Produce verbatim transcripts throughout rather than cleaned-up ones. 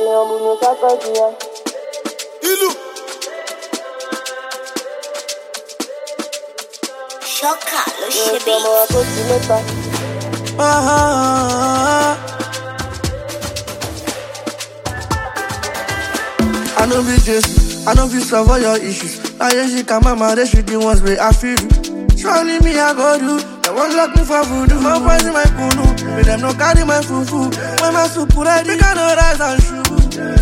Choca, lo chebe. Ah, I know be just, I know be solve all your issues. I just see come mama, they should the ones where I feel you. Surely me I go do. They won't lock me for food, no poison my kunu. But them no carry my fufu. When my soup ready, they can no rice and sugar.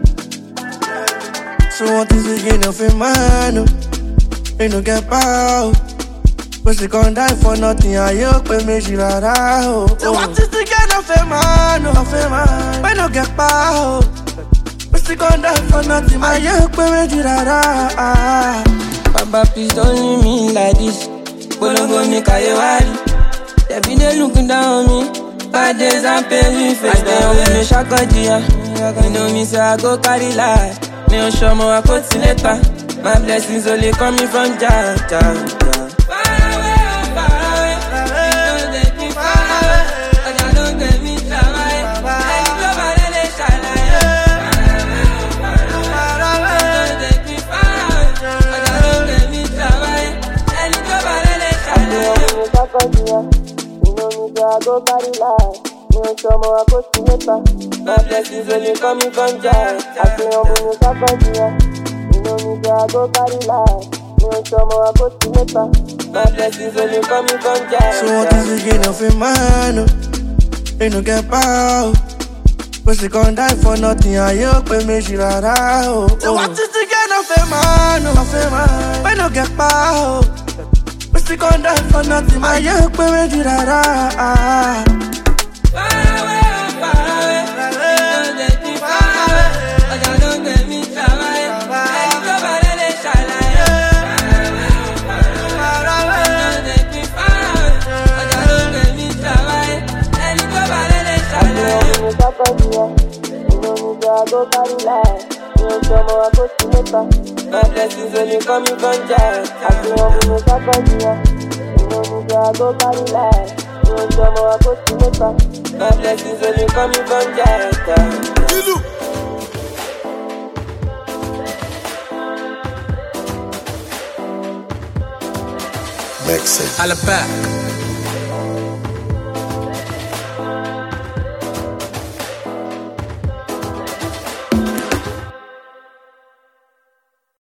So what is the gain of a man? They no get power. But she gon' die for nothing, I hope we make she rara. So what is the gain of a man? Of a man, we no get power. But she gon' die for nothing, I hope we make she rara. Baba, please don't leave me like this. Bolongo ni kayewari. They be they looking down on me. Bad days and pain face. I stay on me shakadia. You know me say I go carry life. Me on show me I put in later. My blessings only coming from Jah, Jah, Jah. I go carry life. Me and show more I go to later. My blessings only coming from Jah. I say I'm gonna sacrifice. You know me say I go carry life. Me and show more I go to later. My blessings only coming from Jah. So what is the gain of a man? They no get power. But she gon' die for nothing. I hope we make she rara. So what is the gain of a man? Of a man, we no get power. But she gon' die for nothing. I hope we make she rara. Far away, far away, don't let me far away. Oja don't get me far away. Let go bare le shalaye. Far away, don't let me far away. Oja don't get me far away. Let go bare le shalaye. You know me say I go carry life. Me and show more I go to later. My blessings only coming from Jah. I say I'm gonna sacrifice. You know me say I go carry life. Me and show more I go to later. My blessings only coming from Jah, Jah. Make sense. Holla back.